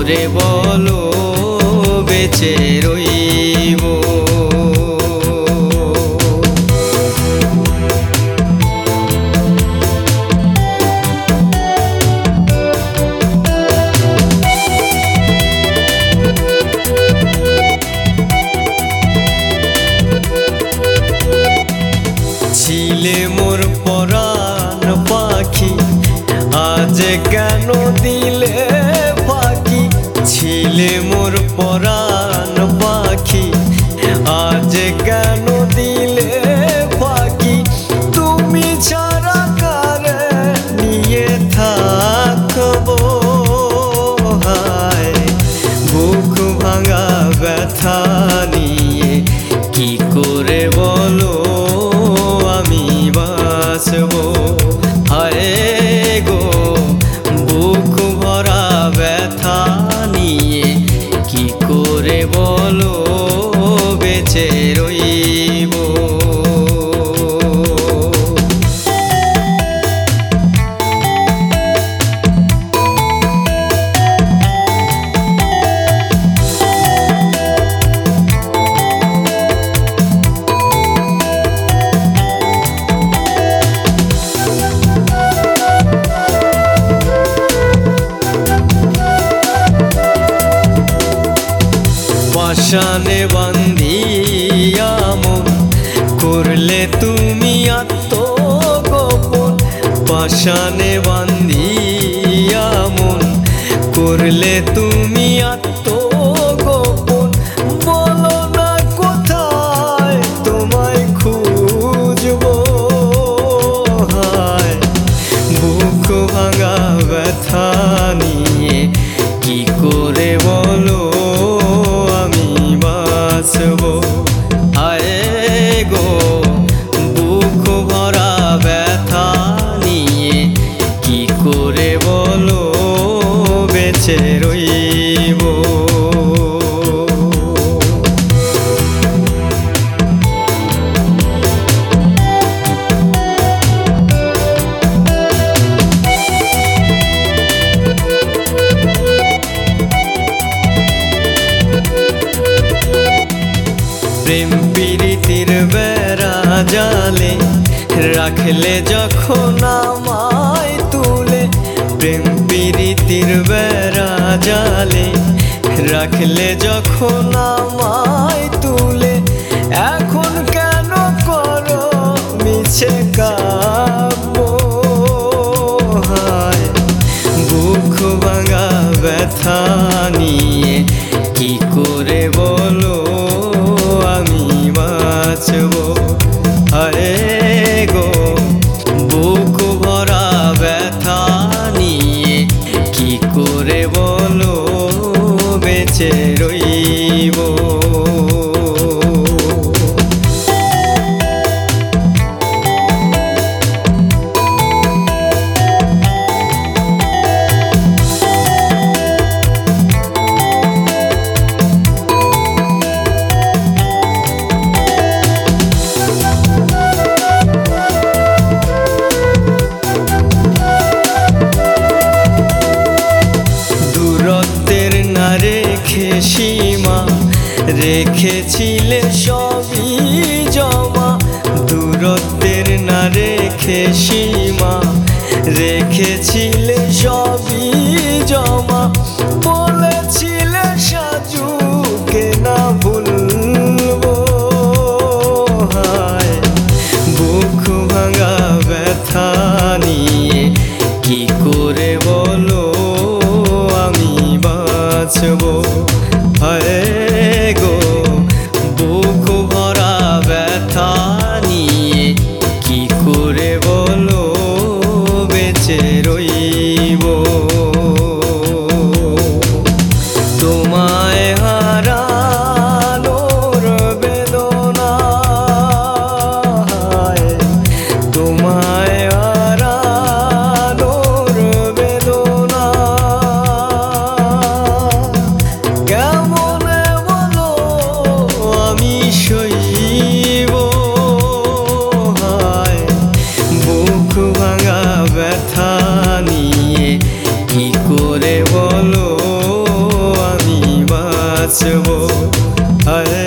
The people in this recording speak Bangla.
করে বলো বেঁচে রইব। ছিলে মোর পরাণ পাখি আজ কেন দিলে ফাঁকি। ছিলে মোর পরাণ পাখি আজ কেন দিলে ফাঁকি। তুমি ছাড়া কারে নিয়ে থাকবো হায়। বুক ভাঙা ব্যথা নিয়ে কি করে বলো আমি বাঁচবো। হায় গো বুক ভরা ব্যথা নিয়ে কি করে বলো বেঁচে রইব। পাশানে বান্ধিয়া মন করলে তুমি আত্মগোপন। পাশানে বান্ধিয়া মন করলে তুমি আত্মগোপন। বলো না কোথায় তোমায় খুঁজবো হায়। বুক ভাঙা ব্যথা নিয়ে কি করে বলো বাঁচবো। হায় গো বুক ভরা ব্যথা নিয়ে কি করে বলো বেঁচে রইব। প্রেম প্রীতির বেড়া জালে রাখলে যখন আমায় তুলে। প্রেম প্রীতির বেড়া জালে রাখলে যখন আমায় তুলে। এখন কেন করো মিছে কাব্য হায়। বুক ভাঙা ব্যথা নিয়ে কি করে বলো আমি বাঁচবো। হায় গো বুক ভরা ব্যথা নিয়ে কি করে বলো বেঁচে রইব। সীমা রেখেছিলে সবই জমা। দূরত্বের না রেখে সীমা রেখেছিলে সবই জমা। বলেছিলে সাজুকে না ভুলবো হায়। বুক ভাঙা ব্যথা নিয়ে কি করে বলো আমি বাঁচবো। হায় গো বুক ভরা ব্যথা নিয়ে কি করে বলো বেঁচে রইব। তোমায় হারানোর বেদনা তোমায় হারানোর বেদনা কেমনে বলো আমি সইব। হায় বুক ভাঙা ব্যথা নিয়ে কি করে বলো বাঁচব আর